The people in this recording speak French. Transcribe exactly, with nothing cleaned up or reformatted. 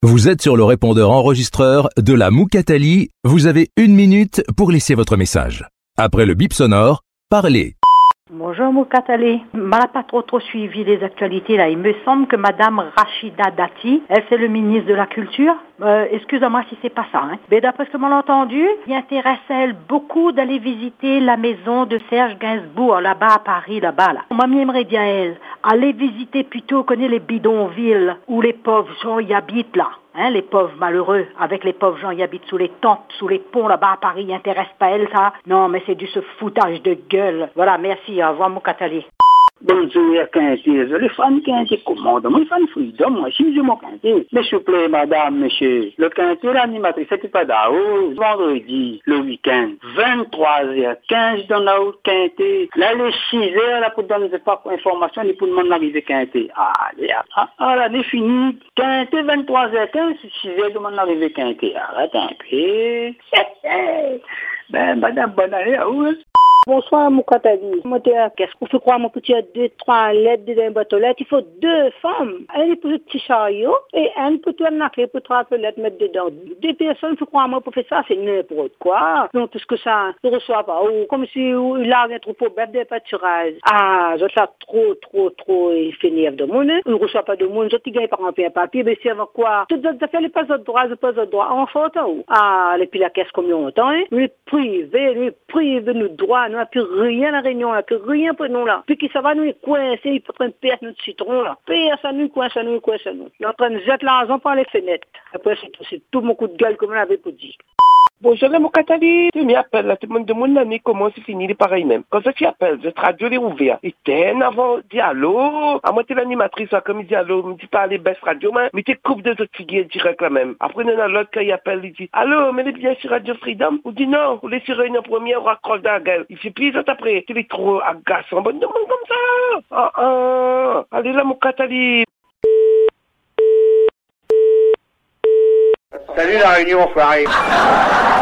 Vous êtes sur le répondeur enregistreur de la Moukatali. Vous avez une minute pour laisser votre message. Après le bip sonore, parlez. Bonjour Moukatali. Je n'ai pas trop trop suivi les actualités là. Il me semble que Madame Rachida Dati, elle c'est le ministre de la Culture. Euh, excusez-moi si c'est pas ça. Hein. Mais d'après ce que m'en a entendu, il intéresse elle beaucoup d'aller visiter la maison de Serge Gainsbourg là-bas à Paris, là-bas là. Moi j'aimerais dire elle, aller visiter plutôt connaît les bidonvilles où les pauvres gens y habitent là. Hein, les pauvres malheureux, avec les pauvres gens qui habitent sous les tentes, sous les ponts là-bas à Paris, n'intéresse pas elle ça? Non, mais c'est du ce foutage de gueule. Voilà, merci, au revoir Moukatali. Bonjour, quinze, les femmes qui commandent, moi, les femmes freedom, moi, si je m'en quinze. Mais s'il vous plaît, madame, monsieur, le quinze, l'animatrice, c'est pas d'Ao, vendredi, le week-end, vingt-trois heures quinze dans la haute quinze, là, les six heures, là, pour donner pas information, ni pour demander l'arrivée quinze. Allez, ah, ah, là, c'est fini. quinze, vingt-trois heures quinze, six heures, demande l'arrivée quinze. Arrête un peu. Ben, madame, bonne année à vous. Bonsoir Moukatali. Moi, qu'est-ce qu'on fait croire mon petit deux, trois lettres dans une boîte aux lettres? Il faut deux femmes. Elle pour le petit chariot et elle peut tout arnaquer pour trois lettres mettre dedans. Deux personnes, faut croire moi pour faire ça, c'est n'importe quoi. Donc, tout ce que ça ne reçoit pas. Ou comme si il a un troupeau bête de pâturage. Ah, je ça trop, trop, trop, il fait nerf de monde. Il ne reçoit pas de monde. Je te gagne par un papier, mais c'est avec quoi? Tout ça fait les pas de droit, les pas de droit. En photo. Ah, et puis la caisse comme on entend, hein? Lui privé, lui privé nous droits. On n'a plus rien à la réunion, on n'a plus rien pour nous là. Puis qui ça va nous coincer, il peut prendre perdre notre citron là. Personne nous coince, nous coince nous. Il est en train de jeter l'argent par les fenêtres. Après c'est tout, c'est tout mon coup de gueule comme on avait pour dire. Bonjour les Moukatali, tu m'appelles là, tout le monde demande l'année comment c'est fini, les pareil même. Quand ça tu appelles, je radio les ouvert. Et t'es avant, dis allô. À moi t'es l'animatrice, comme il dit allô, me dis pas les best radio, mais t'es coupe de autres figures direct là même. Après il y en a l'autre quand il appelle, il dit allô, mais les bien sur Radio Freedom. Ou dit non, ou les sur une première, on raccroche dans la gueule. Il fait plus autres après, tu es trop agaçant, bon demande comme ça. Ah ah, allez là Moukatali. Salut la réunion, foiré.